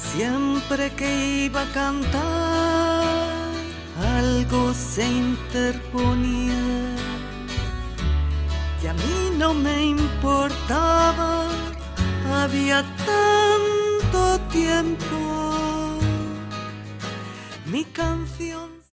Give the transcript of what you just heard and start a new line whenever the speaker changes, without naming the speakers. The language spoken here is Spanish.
Siempre que iba a cantar, algo se interponía y a mí no me importaba, había tanto tiempo. Mi canción